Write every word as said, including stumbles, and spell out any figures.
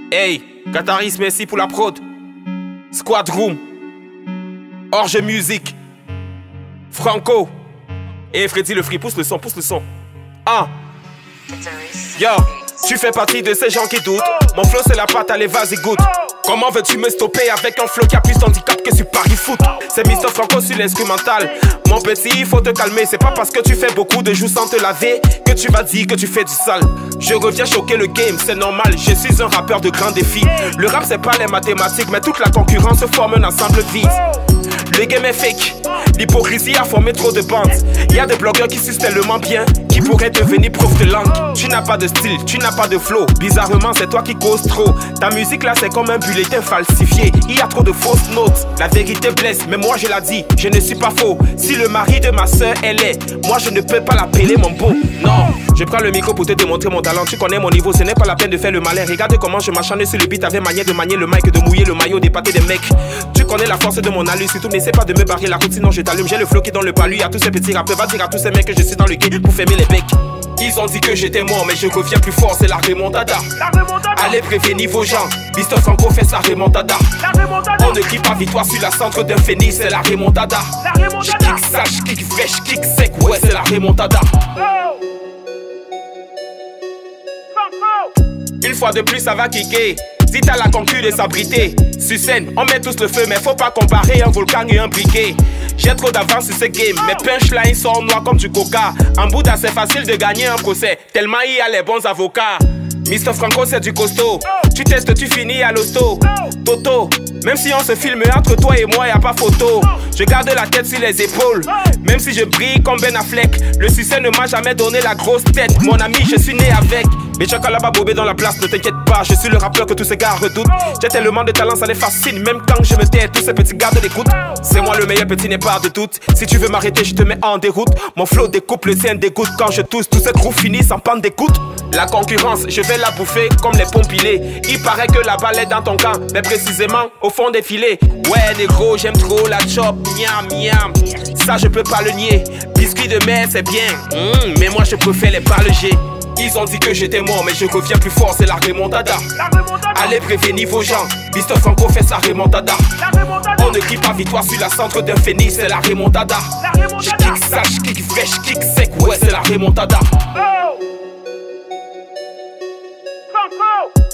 Hey, Qataris, merci pour la prod. Squad Room, Orge Musique, Franco et Freddy le Free, pousse le son, pousse le son. Ah, yo, tu fais partie de ces gens qui doutent. Mon flow c'est la pâte, allez vas-y goûte. Comment veux-tu me stopper avec un flow qui a plus d'handicap que sur Paris Foot? C'est mister Franco sur l'instrumental. Mon petit, il faut te calmer. C'est pas parce que tu fais beaucoup de joues sans te laver que tu vas dire que tu fais du sale. Je reviens choquer le game, c'est normal. Je suis un rappeur de grand défi. Le rap c'est pas les mathématiques, mais toute la concurrence forme un ensemble vide. Le game est fake, l'hypocrisie a formé trop de bandes. Y'a des blogueurs qui sucent tellement bien qui pourraient devenir prof de langue. Tu n'as pas de style, tu n'as pas de flow. Bizarrement c'est toi qui causes trop. Ta musique là c'est comme un bulletin falsifié. Il y a trop de fausses notes. La vérité blesse, mais moi je la dis, je ne suis pas faux. Si le mari de ma soeur elle est, moi je ne peux pas l'appeler mon beau. Non, je prends le micro pour te démontrer mon talent. Tu connais mon niveau, ce n'est pas la peine de faire le malin. Regarde comment je m'acharne sur le beat avec manière de manier le mic, de mouiller le maillot, d'épater des mecs. Tu connais la force de mon allure, surtout n'essaie pas de me barrer la route, sinon je t'allume. J'ai le flow qui dans le palu, à tous ces petits rappeurs. Va dire à tous ces mecs que je suis dans le game pour fermer les becs. Ils ont dit que j'étais mort, mais je reviens plus fort, c'est la remontada. Allez prévenir vos gens, mister Franco fait sa remontada. On ne crie pas victoire sur la centre d'un phénix, c'est la remontada. Je kick ça, je kick vrai, je kick sec, ouais c'est la remontada. Une fois de plus ça va kicker. Si t'as la concu de s'abriter, sur scène, on met tous le feu, mais faut pas comparer un volcan et un briquet. J'ai trop d'avance sur ce game, mes punchlines sont noirs comme du coca. En Bouddha, c'est facile de gagner un procès, tellement il y a les bons avocats. mister Franco, c'est du costaud. Tu testes, tu finis à l'hosto. Toto, même si on se filme entre toi et moi, y a pas photo. Je garde la tête sur les épaules, même si je brille comme Ben Affleck. Le succès ne m'a jamais donné la grosse tête. Mon ami, je suis né avec. Mais Chakalaba Bobé dans la place, ne t'inquiète pas, je suis le rappeur que tous ces gars redoutent. J'ai tellement de talent, ça les fascine, même quand je me tais, tous ces petits gars de l'écoute. C'est moi le meilleur, petit n'est pas de doute. Si tu veux m'arrêter, je te mets en déroute. Mon flow découpe, le tien dégoûte. Quand je tousse, tous ces trous finissent en panne d'écoute. La concurrence, je vais la bouffer comme les pompilés. Il paraît que la balle est dans ton camp, mais précisément au fond des filets. Ouais négro, j'aime trop la chop, miam miam. Ça je peux pas le nier. Biscuit de mer c'est bien, mmh, mais moi je préfère les parleger. Ils ont dit que j'étais mort, mais je reviens plus fort, c'est la remontada. Allez prévenir vos gens, mister Franco fait sa remontada. On ne crie pas victoire sur la centre d'un phénix, c'est la remontada. Je kick ça, je kick vrai, je kick sec, ouais c'est la remontada. Franco!